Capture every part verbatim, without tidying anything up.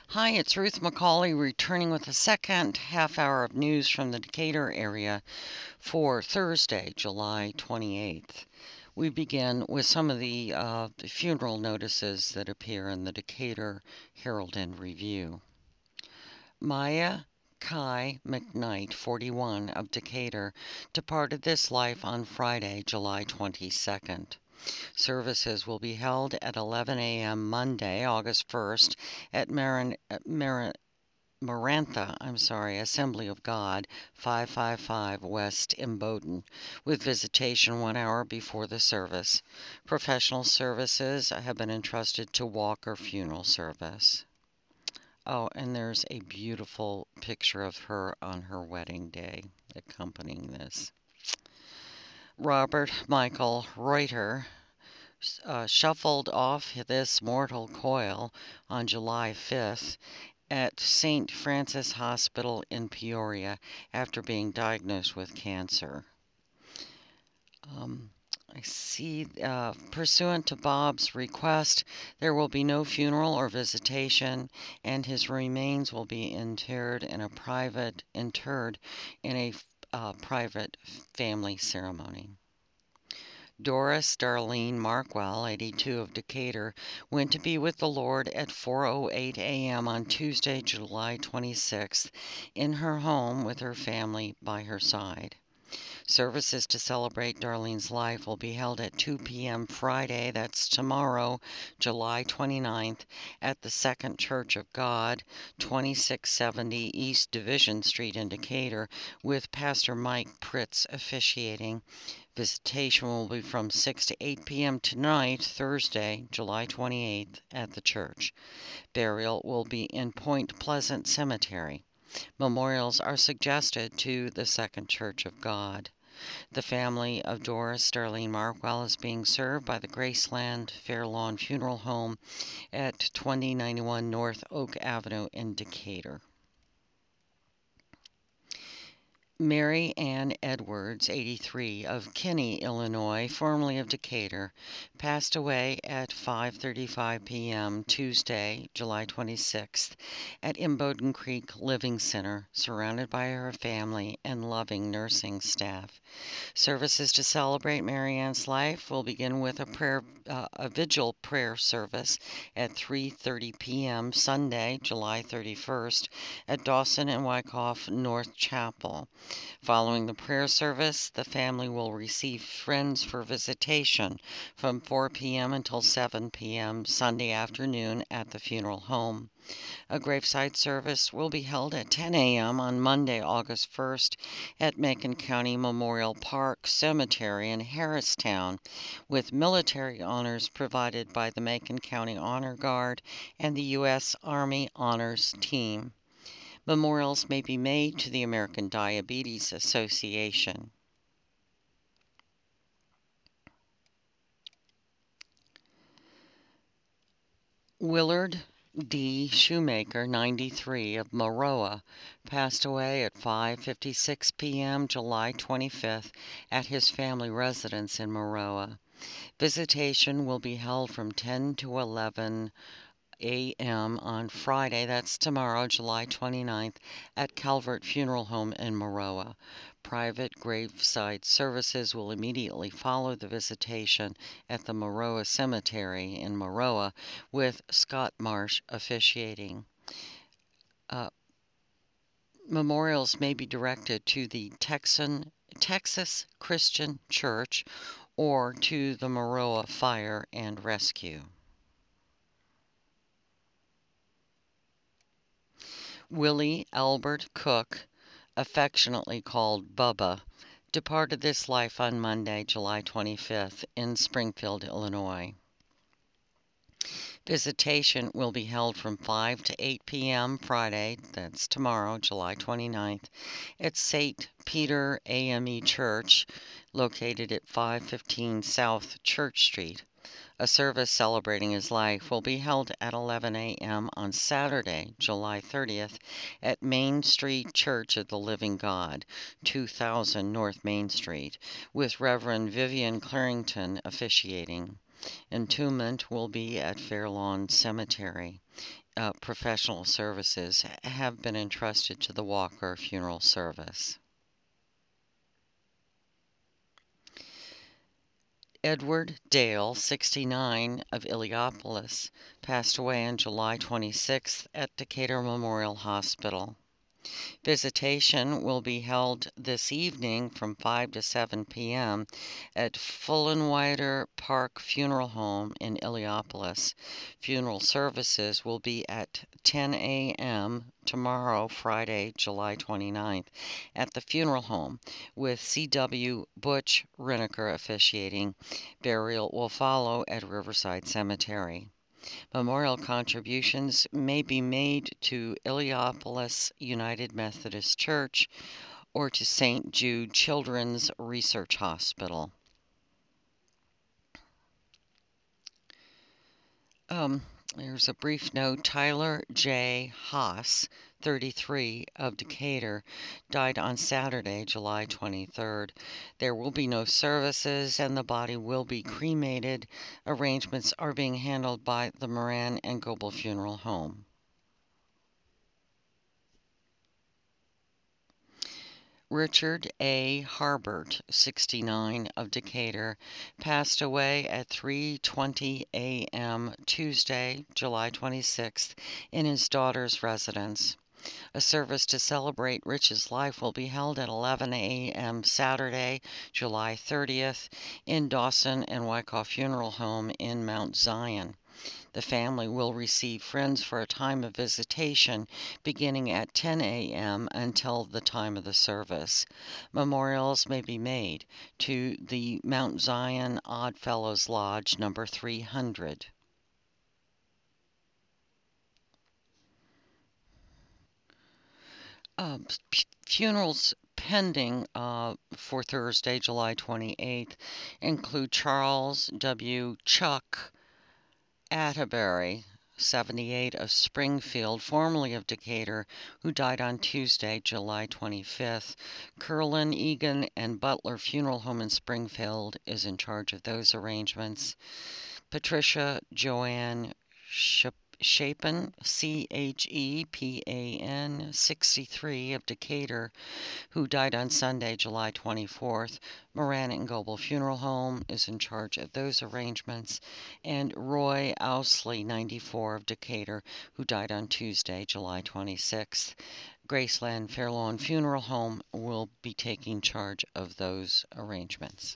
Hi, it's Ruth McCauley returning with a second half hour of news from the Decatur area for Thursday, July twenty-eighth. We begin with some of the uh, funeral notices that appear in the Decatur Herald and Review. Maya Kai McKnight, forty-one, of Decatur, departed this life on Friday, July twenty-second. Services will be held at eleven a m Monday, August first, at Marin, Marin, Marantha, I'm sorry, Assembly of God, five fifty-five West Imboden, with visitation one hour before the service. Professional services have been entrusted to Walker Funeral Service. Oh, and there's a beautiful picture of her on her wedding day accompanying this. Robert Michael Reuter uh, shuffled off this mortal coil on July fifth at Saint Francis Hospital in Peoria after being diagnosed with cancer. Um, I see, uh, pursuant to Bob's request, there will be no funeral or visitation, and his remains will be interred in a private interred in a uh, private family ceremony. Doris Darlene Markwell, eighty-two, of Decatur, went to be with the Lord at four oh eight a m on Tuesday, July twenty-sixth, in her home with her family by her side. Services to celebrate Darlene's life will be held at two p m Friday, that's tomorrow, July twenty-ninth, at the Second Church of God, twenty-six seventy East Division Street in Decatur, with Pastor Mike Pritz officiating. Visitation will be from six to eight p m tonight, Thursday, July twenty-eighth, at the church. Burial will be in Point Pleasant Cemetery. Memorials are suggested to the Second Church of God. The family of Doris Darlene Markwell is being served by the Graceland Fair Lawn Funeral Home at twenty ninety-one North Oak Avenue in Decatur. Mary Ann Edwards, eighty-three, of Kinney, Illinois, formerly of Decatur, passed away at five thirty-five p m Tuesday, July twenty-sixth, at Imboden Creek Living Center, surrounded by her family and loving nursing staff. Services to celebrate Mary Ann's life will begin with a prayer, uh, a vigil prayer service at three thirty p m Sunday, July thirty-first, at Dawson and Wyckoff North Chapel. Following the prayer service, the family will receive friends for visitation from four p m until seven p m Sunday afternoon at the funeral home. A graveside service will be held at ten a m on Monday, August first, at Macon County Memorial Park Cemetery in Harristown, with military honors provided by the Macon County Honor Guard and the U S Army Honors Team. Memorials may be made to the American Diabetes Association. Willard D. Shoemaker, ninety-three, of Maroa, passed away at five fifty-six p m July twenty-fifth at his family residence in Maroa. Visitation will be held from ten to eleven a m on Friday, that's tomorrow, July twenty-ninth, at Calvert Funeral Home in Maroa. Private graveside services will immediately follow the visitation at the Maroa Cemetery in Maroa, with Scott Marsh officiating. Uh, memorials may be directed to the Texan, Texas Christian Church or to the Maroa Fire and Rescue. Willie Albert Cook, affectionately called Bubba, departed this life on Monday, July twenty-fifth, in Springfield, Illinois. Visitation will be held from five to eight p m Friday, that's tomorrow, July twenty-ninth, at Saint Peter A M E Church, located at five fifteen South Church Street. A service celebrating his life will be held at eleven a m on Saturday, July thirtieth, at Main Street Church of the Living God, two thousand North Main Street, with Reverend Vivian Clarington officiating. Entombment will be at Fairlawn Cemetery. uh, professional services have been entrusted to the Walker Funeral Service. Edward Dale, sixty-nine, of Illiopolis, passed away on July twenty-sixth at Decatur Memorial Hospital. Visitation will be held this evening from five to seven p m at Fullenwider Park Funeral Home in Illiopolis. Funeral services will be at ten a m tomorrow, Friday, July twenty-ninth, at the funeral home, with C W Butch Riniker officiating. Burial will follow at Riverside Cemetery. Memorial contributions may be made to Illiopolis United Methodist Church or to Saint Jude Children's Research Hospital. Um, there's a brief note. Tyler J. Haas, thirty-three, of Decatur, died on Saturday, July twenty-third. There will be no services and the body will be cremated. Arrangements are being handled by the Moran and Goebel Funeral Home. Richard A. Harbert, sixty-nine, of Decatur, passed away at three twenty a m Tuesday, July twenty-sixth, in his daughter's residence. A service to celebrate Rich's life will be held at eleven a m Saturday, July thirtieth, in Dawson and Wyckoff Funeral Home in Mount Zion. The family will receive friends for a time of visitation beginning at ten a m until the time of the service. Memorials may be made to the Mount Zion Odd Fellows Lodge, number three hundred. Uh, funerals pending uh, for Thursday, July twenty-eighth, include Charles W. Chuck Atterbury, seventy-eight, of Springfield, formerly of Decatur, who died on Tuesday, July twenty-fifth. Curlin, Egan, and Butler Funeral Home in Springfield is in charge of those arrangements. Patricia Joanne Shep Chapin, C H E P A N, sixty-three, of Decatur, who died on Sunday, July twenty-fourth. Moran and Goebel Funeral Home is in charge of those arrangements. And Roy Owsley, ninety-four, of Decatur, who died on Tuesday, July twenty-sixth. Graceland Fairlawn Funeral Home will be taking charge of those arrangements.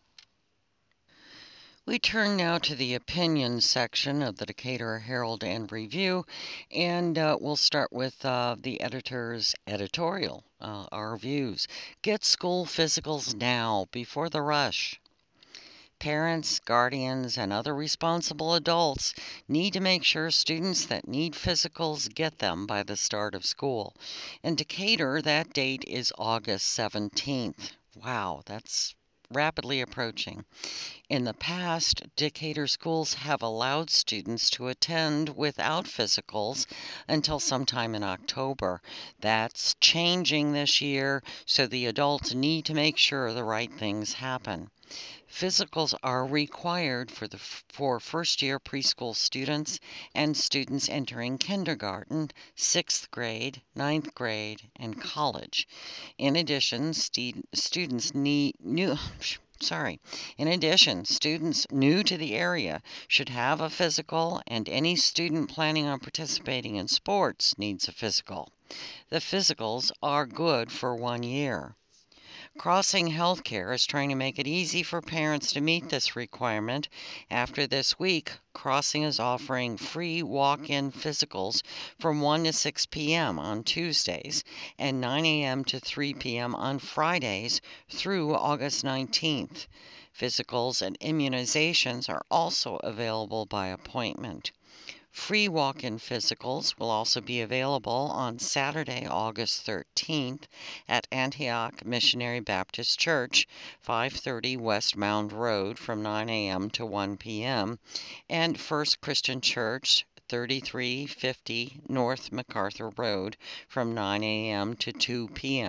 We turn now to the opinions section of the Decatur Herald and Review, and uh, we'll start with uh, the editor's editorial, uh, our views. Get school physicals now, before the rush. Parents, guardians, and other responsible adults need to make sure students that need physicals get them by the start of school. In Decatur, that date is August seventeenth. Wow, that's rapidly approaching. In the past, Decatur schools have allowed students to attend without physicals until sometime in October. That's changing this year, so the adults need to make sure the right things happen. Physicals are required for the for first-year preschool students and students entering kindergarten, sixth grade, ninth grade, and college. In addition, st- students need new Sorry. In addition, students new to the area should have a physical, and any student planning on participating in sports needs a physical. The physicals are good for one year. Crossing Healthcare is trying to make it easy for parents to meet this requirement. After this week, Crossing is offering free walk-in physicals from one to six p m on Tuesdays and nine a m to three p m on Fridays through August nineteenth. Physicals and immunizations are also available by appointment. Free walk-in physicals will also be available on Saturday, August thirteenth at Antioch Missionary Baptist Church, five thirty West Mound Road from nine a m to one p m, and First Christian Church, thirty-three fifty North MacArthur Road from nine a m to two p m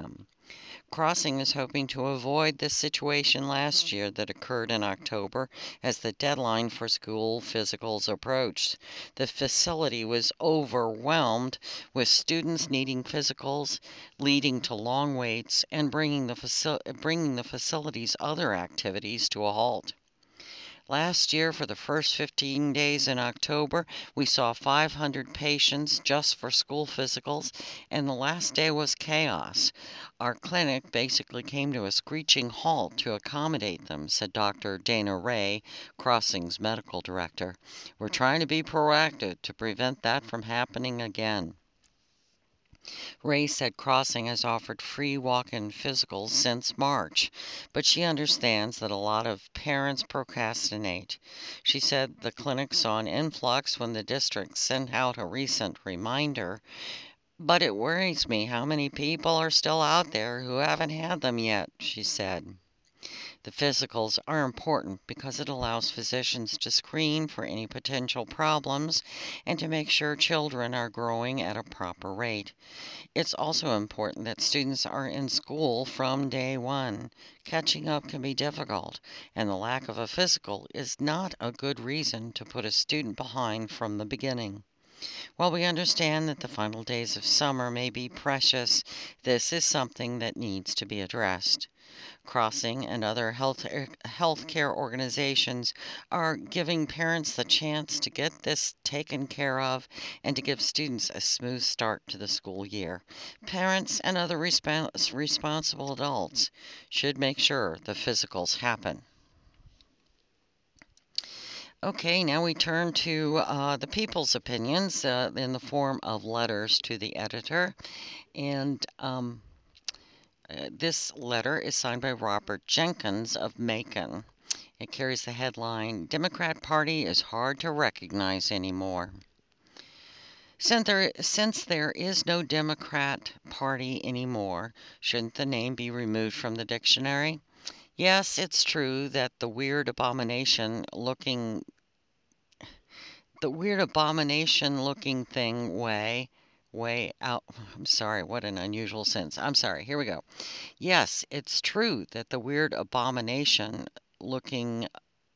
Crossing is hoping to avoid this situation last year that occurred in October as the deadline for school physicals approached. The facility was overwhelmed with students needing physicals, leading to long waits and bringing the, faci- bringing the facility's other activities to a halt. Last year, for the first fifteen days in October, we saw five hundred patients just for school physicals, and the last day was chaos. Our clinic basically came to a screeching halt to accommodate them, said Doctor Dana Ray, Crossing's medical director. We're trying to be proactive to prevent that from happening again. Ray said Crossing has offered free walk-in physicals since March, but she understands that a lot of parents procrastinate. She said the clinic saw an influx when the district sent out a recent reminder, but it worries me how many people are still out there who haven't had them yet, she said. The physicals are important because it allows physicians to screen for any potential problems and to make sure children are growing at a proper rate. It's also important that students are in school from day one. Catching up can be difficult, and the lack of a physical is not a good reason to put a student behind from the beginning. While we understand that the final days of summer may be precious, this is something that needs to be addressed. Crossing and other health healthcare organizations are giving parents the chance to get this taken care of and to give students a smooth start to the school year. Parents and other respons- responsible adults should make sure the physicals happen. Okay, now we turn to uh, the people's opinions uh, in the form of letters to the editor. And um, uh, this letter is signed by Robert Jenkins of Macon. It carries the headline, Democrat Party is hard to recognize anymore. Since there, since there is no Democrat Party anymore, shouldn't the name be removed from the dictionary? Yes, it's true that the weird abomination looking the weird abomination looking thing way way out. I'm sorry, what an unusual sentence. I'm sorry. Here we go. Yes, it's true that the weird abomination looking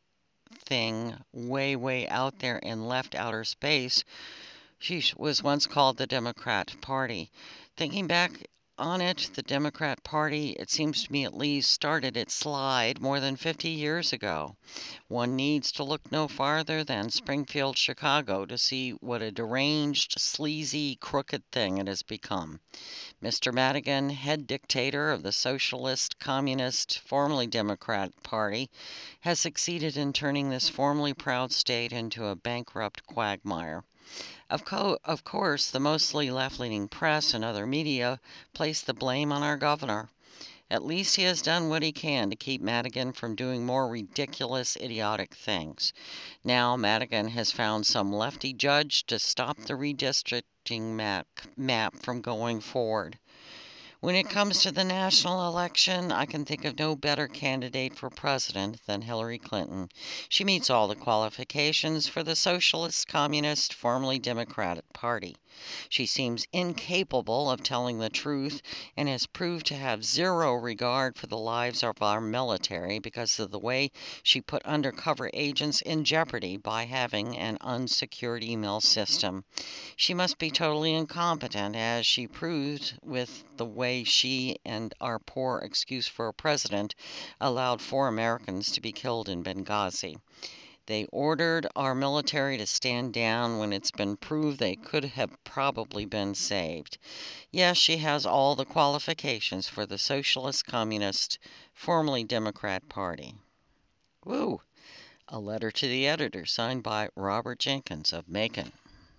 thing way, way out there in left outer space, she was once called the Democrat Party. Thinking back on it, the Democrat Party, it seems to me at least, started its slide more than fifty years ago. One needs to look no farther than Springfield, Chicago to see what a deranged, sleazy, crooked thing it has become. Mister Madigan, head dictator of the Socialist, Communist, formerly Democrat Party, has succeeded in turning this formerly proud state into a bankrupt quagmire. Of, co- of course, the mostly left-leaning press and other media place the blame on our governor. At least he has done what he can to keep Madigan from doing more ridiculous, idiotic things. Now Madigan has found some lefty judge to stop the redistricting map, map from going forward. When it comes to the national election, I can think of no better candidate for president than Hillary Clinton. She meets all the qualifications for the Socialist, Communist, formerly Democratic Party. She seems incapable of telling the truth and has proved to have zero regard for the lives of our military because of the way she put undercover agents in jeopardy by having an unsecured email system. She must be totally incompetent, as she proved with the way she and our poor excuse for a president allowed four Americans to be killed in Benghazi. They ordered our military to stand down when it's been proved they could have probably been saved. Yes, she has all the qualifications for the Socialist, Communist, formerly Democrat Party. Woo! A letter to the editor signed by Robert Jenkins of Macon.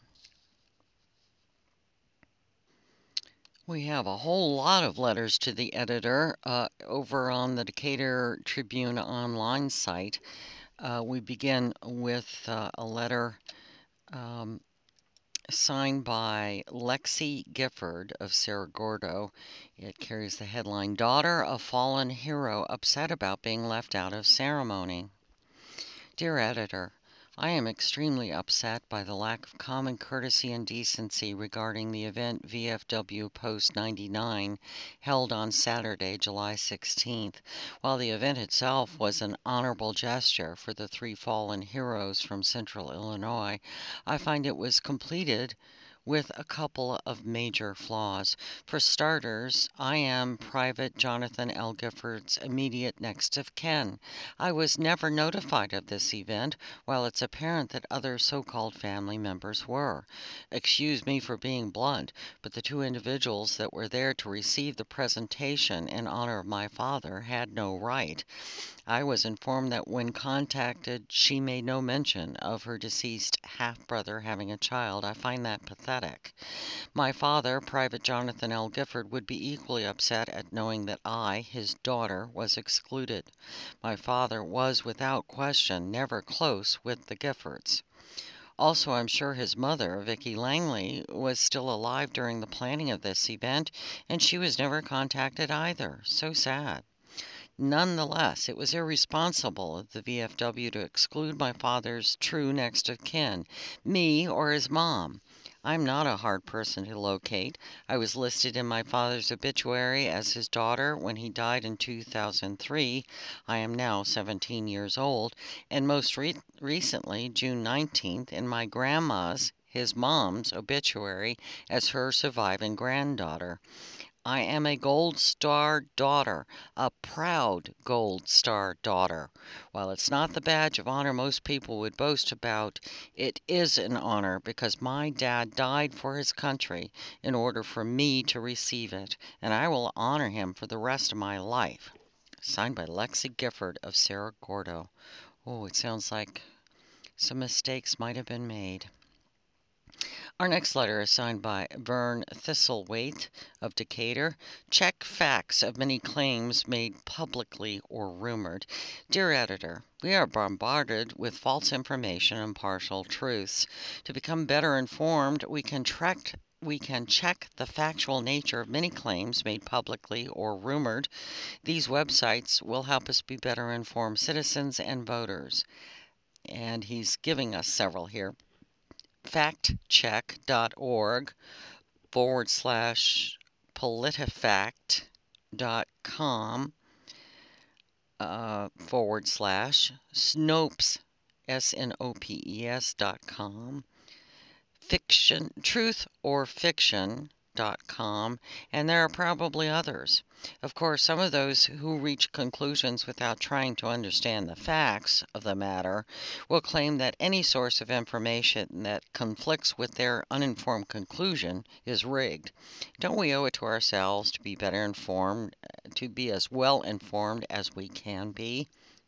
We have a whole lot of letters to the editor uh, over on the Decatur Tribune online site. Uh, we begin with uh, a letter um, signed by Lexi Gifford of Cerro Gordo. It carries the headline, Daughter of Fallen Hero Upset About Being Left Out of Ceremony. Dear Editor, I am extremely upset by the lack of common courtesy and decency regarding the event V F W Post ninety-nine held on Saturday, July sixteenth. While the event itself was an honorable gesture for the three fallen heroes from Central Illinois, I find it was completed with a couple of major flaws. For starters, I am Private Jonathan L. Gifford's immediate next of kin. I was never notified of this event, while it's apparent that other so-called family members were. Excuse me for being blunt, but the two individuals that were there to receive the presentation in honor of my father had no right. I was informed that when contacted, she made no mention of her deceased half-brother having a child. I find that pathetic. My father, Private Jonathan L. Gifford, would be equally upset at knowing that I, his daughter, was excluded. My father was, without question, never close with the Giffords. Also, I'm sure his mother, Vicki Langley, was still alive during the planning of this event, and she was never contacted either. So sad. Nonetheless, it was irresponsible of the V F W to exclude my father's true next of kin, me or his mom. I'm not a hard person to locate. I was listed in my father's obituary as his daughter when he died in two thousand three. I am now seventeen years old, and most re- recently, June nineteenth, in my grandma's, his mom's, obituary as her surviving granddaughter. I am a Gold Star daughter, a proud Gold Star daughter. While it's not the badge of honor most people would boast about, it is an honor because my dad died for his country in order for me to receive it, and I will honor him for the rest of my life. Signed by Lexi Gifford of Cerro Gordo. Oh, it sounds like some mistakes might have been made. Our next letter is signed by Vern Thistlethwaite of Decatur. Check facts of many claims made publicly or rumored. Dear Editor, we are bombarded with false information and partial truths. To become better informed, we can track we can check the factual nature of many claims made publicly or rumored. These websites will help us be better informed citizens and voters. And he's giving us several here. factcheck.org forward slash politifact.com uh, forward slash Snopes, S N O P E S dot com, fiction, truth or fiction dot com, and there are probably others. Of course, some of those who reach conclusions without trying to understand the facts of the matter will claim that any source of information that conflicts with their uninformed conclusion is rigged. Don't we owe it to ourselves to be better informed, to be as well informed as we can be?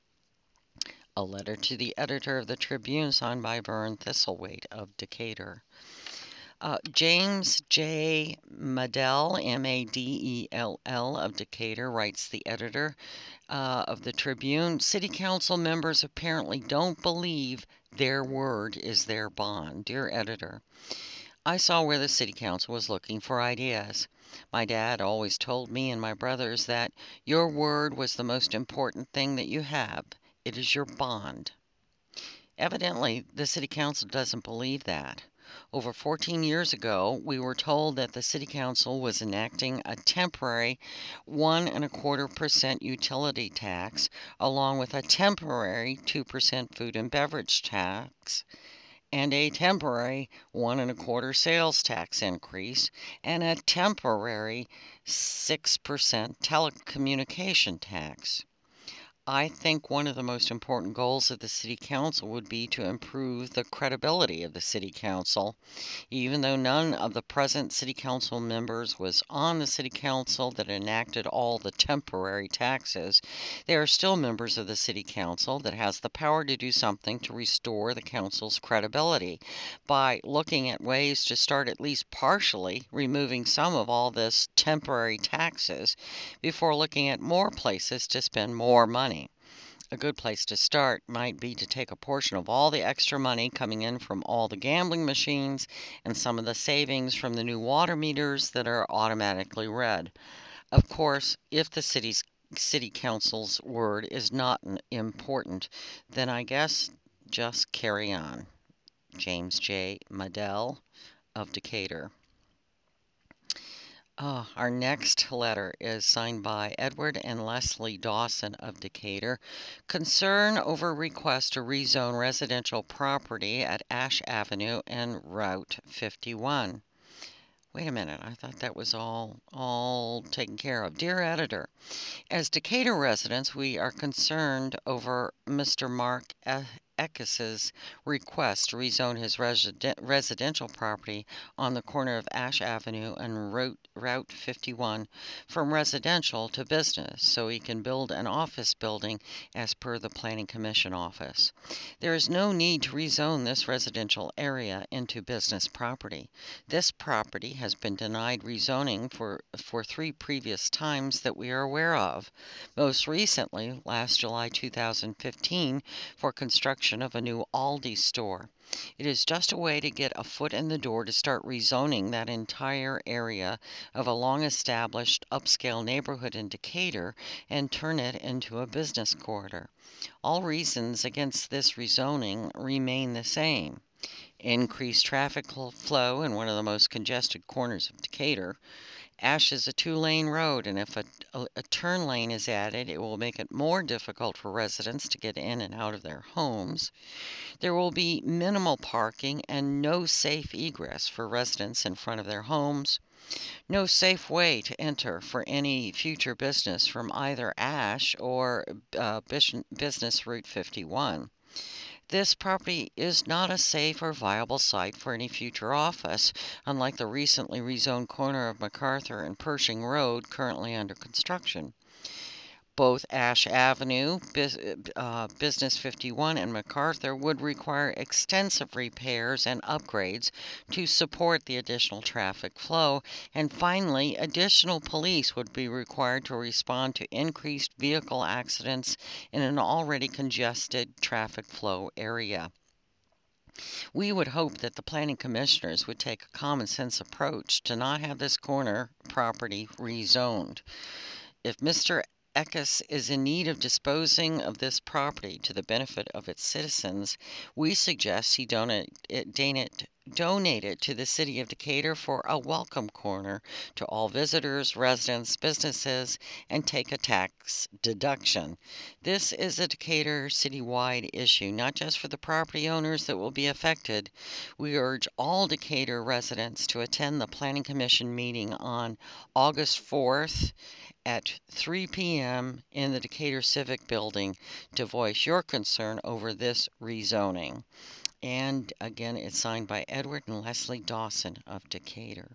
A letter to the editor of the Tribune signed by Vern Thistlethwaite of Decatur. Uh, James J. Madell, M A D E L L, of Decatur, writes the editor uh, of the Tribune. City Council members apparently don't believe their word is their bond. Dear editor, I saw where the City Council was looking for ideas. My dad always told me and my brothers that your word was the most important thing that you have. It is your bond. Evidently, the City Council doesn't believe that. Over fourteen years ago, we were told that the City Council was enacting a temporary one and a quarter percent utility tax, along with a temporary two percent food and beverage tax, and a temporary one and a quarter sales tax increase, and a temporary six percent telecommunication tax. I think one of the most important goals of the City Council would be to improve the credibility of the City Council. Even though none of the present City Council members was on the City Council that enacted all the temporary taxes, they are still members of the City Council that has the power to do something to restore the Council's credibility by looking at ways to start at least partially removing some of all this temporary taxes before looking at more places to spend more money. A good place to start might be to take a portion of all the extra money coming in from all the gambling machines and some of the savings from the new water meters that are automatically read. Of course, if the city's city council's word is not important, then I guess just carry on. James J. Medell of Decatur. Uh, our next letter is signed by Edward and Leslie Dawson of Decatur. Concern over request to rezone residential property at Ash Avenue and Route fifty-one. Wait a minute, I thought that was all all taken care of. Dear Editor, as Decatur residents, we are concerned over Mister Mark Eckes's request to rezone his resident, residential property on the corner of Ash Avenue and Route, Route fifty-one from residential to business so he can build an office building as per the Planning Commission office. There is no need to rezone this residential area into business property. This property has been denied rezoning for, for three previous times that we are aware of. Most recently, last July two thousand fifteen, for construction of a new Aldi store. It is just a way to get a foot in the door to start rezoning that entire area of a long-established upscale neighborhood in Decatur and turn it into a business corridor. All reasons against this rezoning remain the same. Increased traffic flow in one of the most congested corners of Decatur. Ash is a two-lane road, and if a, a, a turn lane is added, it will make it more difficult for residents to get in and out of their homes. There will be minimal parking and no safe egress for residents in front of their homes. No safe way to enter for any future business from either Ash or uh, Business Route fifty-one. This property is not a safe or viable site for any future office, unlike the recently rezoned corner of MacArthur and Pershing Road currently under construction. Both Ash Avenue, uh, Business fifty-one, and MacArthur would require extensive repairs and upgrades to support the additional traffic flow, and finally, additional police would be required to respond to increased vehicle accidents in an already congested traffic flow area. We would hope that the planning commissioners would take a common sense approach to not have this corner property rezoned. If Mister Eckes is in need of disposing of this property to the benefit of its citizens, we suggest he donate it, donate, donate it to the city of Decatur for a welcome corner to all visitors, residents, businesses, and take a tax deduction. This is a Decatur citywide issue, not just for the property owners that will be affected. We urge all Decatur residents to attend the Planning Commission meeting on August fourth at three p m in the Decatur Civic Building to voice your concern over this rezoning. And again, it's signed by Edward and Leslie Dawson of Decatur.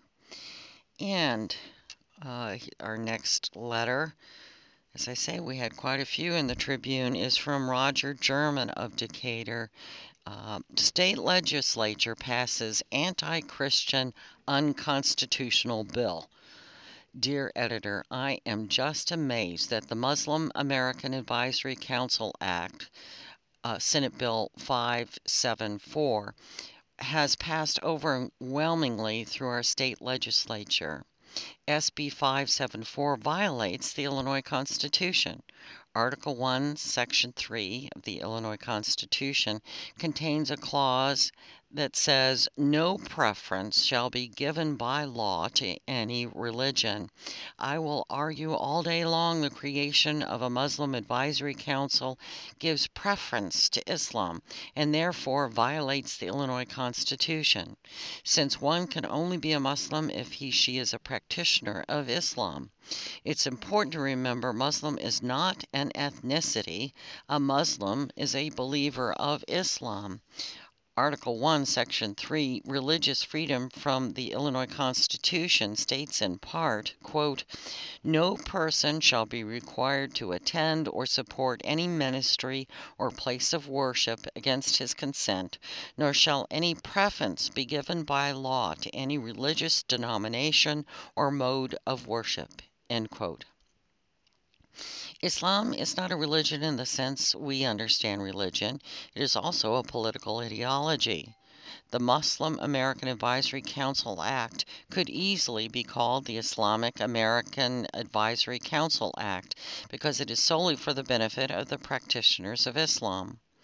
And uh, our next letter, as I say, we had quite a few in the Tribune, is from Roger German of Decatur. Uh, state legislature passes anti-Christian unconstitutional bill. Dear Editor, I am just amazed that the Muslim American Advisory Council Act, uh, Senate Bill five seventy-four, has passed overwhelmingly through our state legislature. S B five seventy-four violates the Illinois Constitution. Article one, Section three of the Illinois Constitution contains a clause that says no preference shall be given by law to any religion. I will argue all day long the creation of a Muslim Advisory Council gives preference to Islam and therefore violates the Illinois Constitution, since one can only be a Muslim if he she is a practitioner of Islam. It's important to remember Muslim is not an ethnicity. A Muslim is a believer of Islam. Article one, Section three, religious freedom from the Illinois Constitution states in part, quote, no person shall be required to attend or support any ministry or place of worship against his consent, nor shall any preference be given by law to any religious denomination or mode of worship, end quote. Islam is not a religion in the sense we understand religion. It is also a political ideology. The Muslim American Advisory Council Act could easily be called the Islamic American Advisory Council Act because it is solely for the benefit of the practitioners of Islam.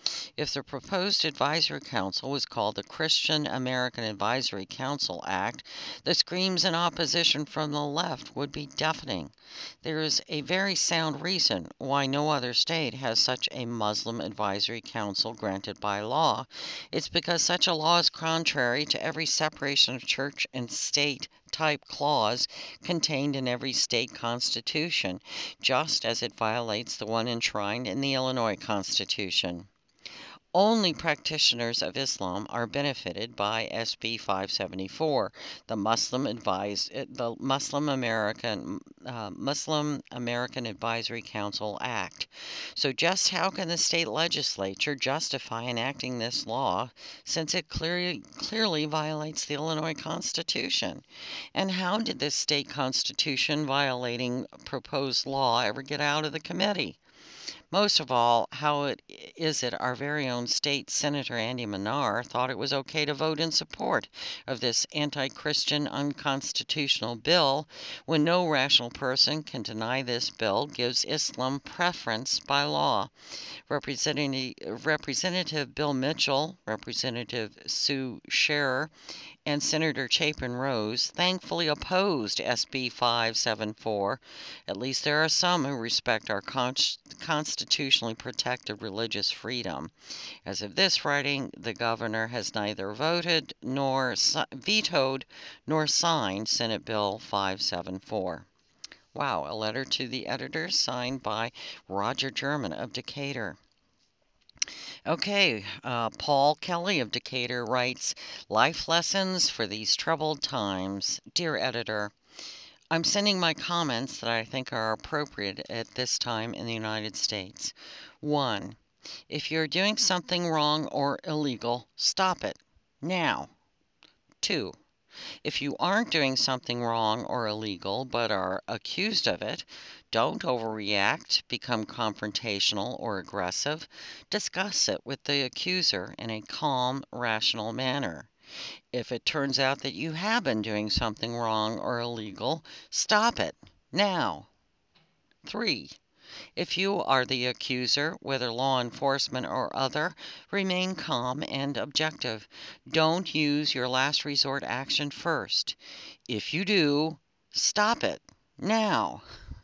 If the proposed advisory council was called the Christian American Advisory Council Act, the screams in opposition from the left would be deafening. There is a very sound reason why no other state has such a Muslim advisory council granted by law. It's because such a law is contrary to every separation of church and state type clause contained in every state constitution, just as it violates the one enshrined in the Illinois Constitution. Only practitioners of Islam are benefited by S B five seventy-four, the Muslim advised the Muslim American uh, Muslim American Advisory Council Act. So just how can the state legislature justify enacting this law since it clearly clearly violates the Illinois Constitution? And how did this state constitution violating proposed law ever get out of the committee? Most of all, how it is it our very own state Senator Andy Manar thought it was okay to vote in support of this anti-Christian unconstitutional bill when no rational person can deny this bill gives Islam preference by law. Representative, Representative Bill Mitchell, Representative Sue Scherer, and Senator Chapin Rose thankfully opposed S B five seventy-four. At least there are some who respect our con- constitutionally protected religious freedom. As of this writing, the governor has neither voted nor si- vetoed nor signed Senate Bill five seventy-four. Wow, a letter to the editors signed by Roger German of Decatur. Okay, uh, Paul Kelly of Decatur writes, Life Lessons for These Troubled Times. Dear Editor, I'm sending my comments that I think are appropriate at this time in the United States. one. If you're doing something wrong or illegal, stop it. Now. two. If you aren't doing something wrong or illegal but are accused of it, don't overreact, become confrontational or aggressive. Discuss it with the accuser in a calm, rational manner. If it turns out that you have been doing something wrong or illegal, stop it now. three. If you are the accuser, whether law enforcement or other, remain calm and objective. Don't use your last resort action first. If you do, stop it now.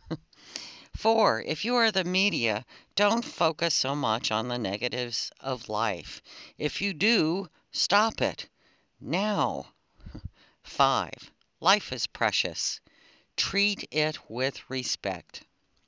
four. If you are the media, don't focus so much on the negatives of life. If you do, stop it now. five. Life is precious. Treat it with respect.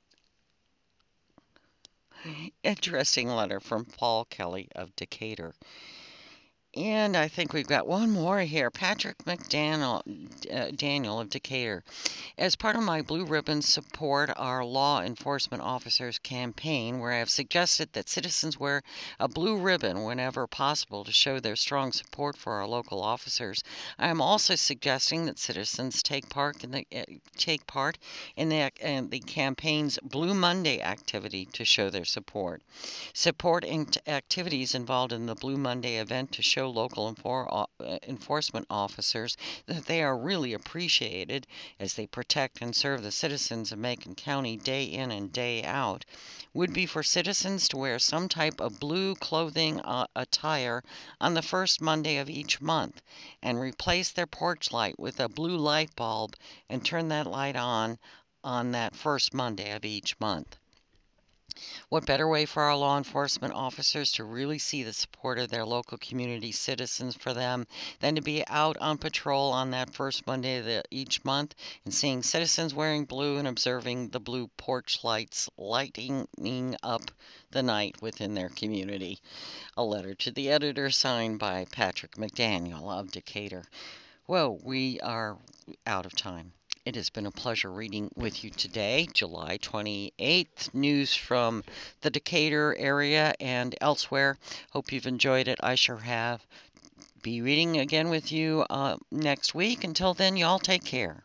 Interesting letter from Paul Kelly of Decatur. And I think we've got one more here. Patrick McDaniel uh, Daniel of Decatur. As part of my Blue Ribbon Support Our Law Enforcement Officers campaign, where I have suggested that citizens wear a blue ribbon whenever possible to show their strong support for our local officers, I am also suggesting that citizens take part in the uh, take part in the, uh, the campaign's Blue Monday activity to show their support. Support activities involved in the Blue Monday event to show local enfor- uh, enforcement officers that they are really appreciated as they protect and serve the citizens of Macon County day in and day out would be for citizens to wear some type of blue clothing uh, attire on the first Monday of each month and replace their porch light with a blue light bulb and turn that light on on that first Monday of each month. What better way for our law enforcement officers to really see the support of their local community citizens for them than to be out on patrol on that first Monday of the, each month and seeing citizens wearing blue and observing the blue porch lights lighting up the night within their community. A letter to the editor signed by Patrick McDaniel of Decatur. Well, we are out of time. It has been a pleasure reading with you today, July twenty-eighth. News from the Decatur area and elsewhere. Hope you've enjoyed it. I sure have. Be reading again with you uh, next week. Until then, y'all take care.